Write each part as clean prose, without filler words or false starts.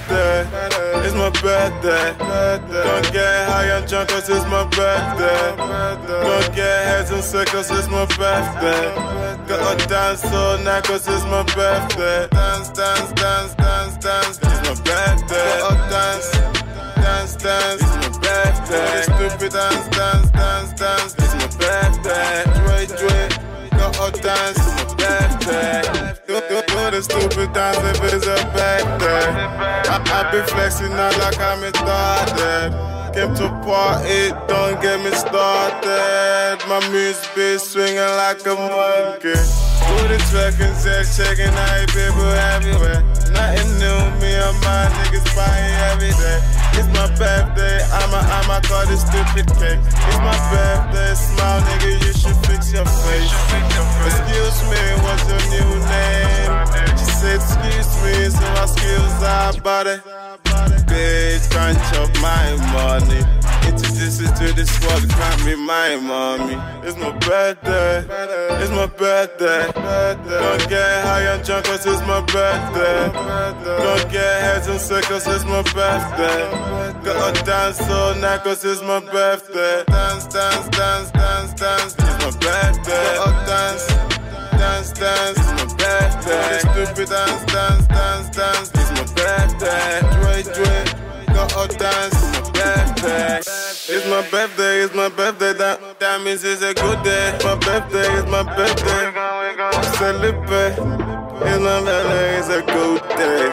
birthday. It's my birthday. Don't get high and drunk cause it's my birthday. Don't get heads and sick cause it's my birthday. Gotta dance all night cause it's my birthday. Dance, dance, dance, dance, dance. It's my birthday. Gotta dance, dance, dance. It's my birthday. Stupid dance, dance, dance, dance. It's my birthday. Dre, gotta dance. It's my birthday. Do the stupid dance if it's a birthday. I be flexing out like I'm retarded. Came to party, don't get me started. My music be swinging like a monkey. Do the twerking, sex checking, I people everywhere. Nothing new, me and my niggas buying every day. It's my birthday, I'ma call this stupid cake. It's my birthday, smile nigga, you should fix your face. Excuse me, what's your new name? She said excuse me, so my skills are body. Bitch, can't chop my money. Introduce it to this world, can't be my mommy. It's my birthday, it's my birthday. Don't get high and drunk cause it's my birthday. Don't get heads and sick cause it's my birthday. Gotta dance all night cause it's my birthday. Dance, dance, dance, dance, dance. It's my birthday. Gotta dance, dance, dance. It's my birthday. Stupid dance, dance, dance, dance. It's my birthday. Dre, gotta dance. It's my birthday. It's my birthday, it's my birthday. That means it's a good day. My birthday is my birthday. Celebrate. It's my birthday, it's a good day.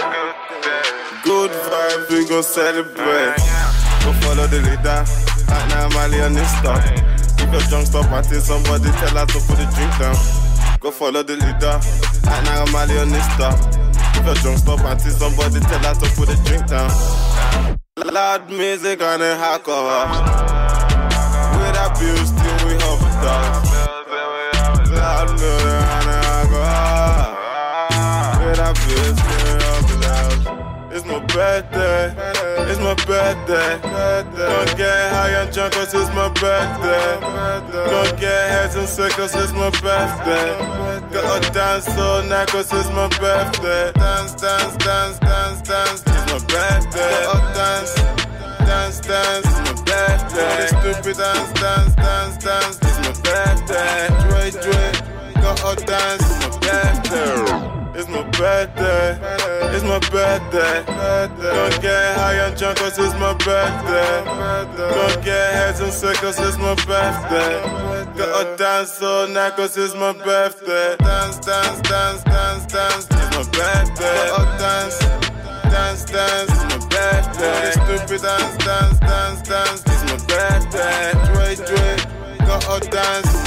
Good vibes, we gon' celebrate. Go follow the leader. Right now I'm Ali on this stuff. If you're drunk, stop until somebody tell her to put the drink down. Go follow the leader. Right now I'm Ali on this stuff. If you're drunk, stop until somebody tell her to put the drink down. Loud music and alcohol. With abuse till we overdose. Loud music and alcohol. With abuse till we overdose. It's my birthday. It's my birthday. Don't get high and drunk cause it's my birthday. Don't get heads and sick cause it's my birthday. Gotta dance all night cause it's my birthday. Dance, dance, dance, dance, dance. It's my birthday. Gotta dance, dance, dance. It's my birthday. Stupid dance, dance, dance, dance. It's my birthday. Dre, gotta dance. It's my birthday. It's my birthday. It's my birthday. Don't get high and drunk cause it's my birthday. Don't get heads and sick cause it's my birthday. Gotta dance all night cause it's my birthday. Dance, dance, dance, dance, dance. It's my birthday. Gotta dance, dance, dance. It's my birthday. Stupid dance, dance, dance, dance. It's my birthday. Dre, gotta dance.